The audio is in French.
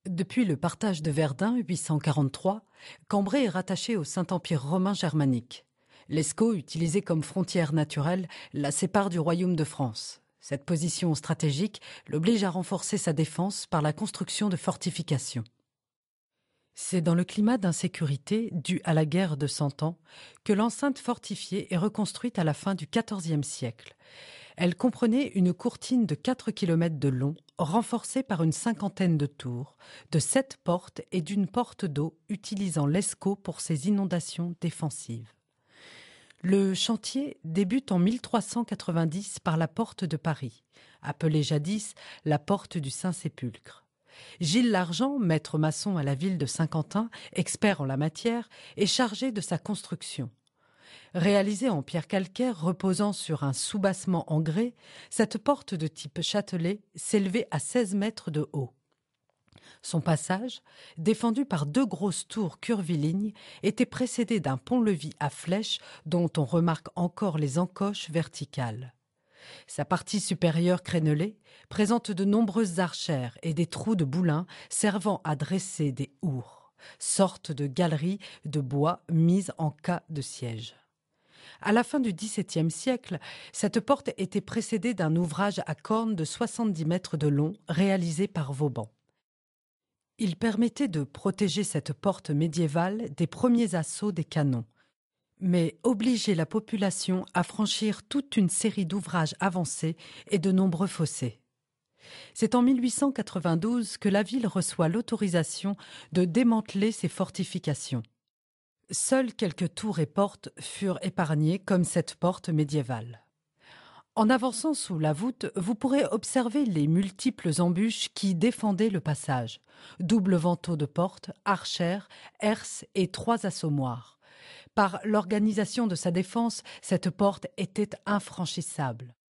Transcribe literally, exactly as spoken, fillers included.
Depuis le partage de Verdun huit cent quarante-trois, Cambrai est rattaché au Saint-Empire romain germanique. L'Escaut, utilisé comme frontière naturelle, la sépare du royaume de France. Cette position stratégique l'oblige à renforcer sa défense par la construction de fortifications. C'est dans le climat d'insécurité dû à la guerre de Cent Ans que l'enceinte fortifiée est reconstruite à la fin du quatorzième siècle. Elle comprenait une courtine de quatre kilomètres de long, renforcée par une cinquantaine de tours, de sept portes et d'une porte d'eau utilisant l'Escaut pour ses inondations défensives. Le chantier débute en mille trois cent quatre-vingt-dix par la porte de Paris, appelée jadis la porte du Saint-Sépulcre. Gilles Largent, maître maçon à la ville de Saint-Quentin, expert en la matière, est chargé de sa construction. Réalisée en pierre calcaire reposant sur un soubassement en grès, cette porte de type Châtelet s'élevait à seize mètres de haut. Son passage, défendu par deux grosses tours curvilignes, était précédé d'un pont-levis à flèches dont on remarque encore les encoches verticales. Sa partie supérieure crénelée présente de nombreuses archères et des trous de boulins servant à dresser des hours, sorte de galeries de bois mises en cas de siège. À la fin du dix-septième siècle, cette porte était précédée d'un ouvrage à cornes de soixante-dix mètres de long réalisé par Vauban. Il permettait de protéger cette porte médiévale des premiers assauts des canons, mais obligeait la population à franchir toute une série d'ouvrages avancés et de nombreux fossés. C'est en mille huit cent quatre-vingt-douze que la ville reçoit l'autorisation de démanteler ses fortifications. Seules quelques tours et portes furent épargnées comme cette porte médiévale. En avançant sous la voûte, vous pourrez observer les multiples embûches qui défendaient le passage. Double vantaux de porte, archères, herses et trois assommoirs. Par l'organisation de sa défense, cette porte était infranchissable.